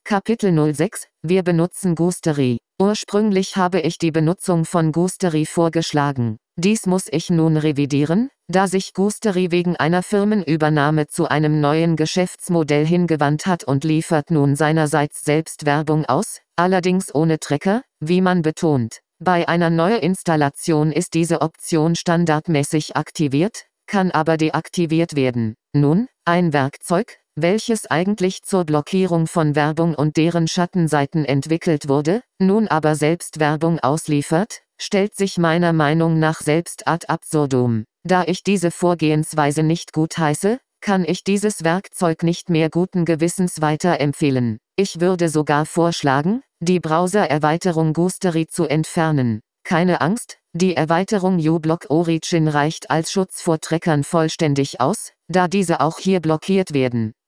Kapitel 06 – Wir benutzen Gousterie. Ursprünglich habe ich die Benutzung von Gousterie vorgeschlagen. Dies muss ich nun revidieren, da sich Gousterie wegen einer Firmenübernahme zu einem neuen Geschäftsmodell hingewandt hat und liefert nun seinerseits selbst Werbung aus, allerdings ohne Tracker, wie man betont. Bei einer Neuinstallation ist diese Option standardmäßig aktiviert, kann aber deaktiviert werden. Nun, ein Werkzeug, welches eigentlich zur Blockierung von Werbung und deren Schattenseiten entwickelt wurde, nun aber selbst Werbung ausliefert, stellt sich meiner Meinung nach selbst ad absurdum. Da ich diese Vorgehensweise nicht gutheiße, kann ich dieses Werkzeug nicht mehr guten Gewissens weiterempfehlen. Ich würde sogar vorschlagen, die Browser-Erweiterung Gousterie zu entfernen. Keine Angst, die Erweiterung uBlock Origin reicht als Schutz vor Trackern vollständig aus, da diese auch hier blockiert werden.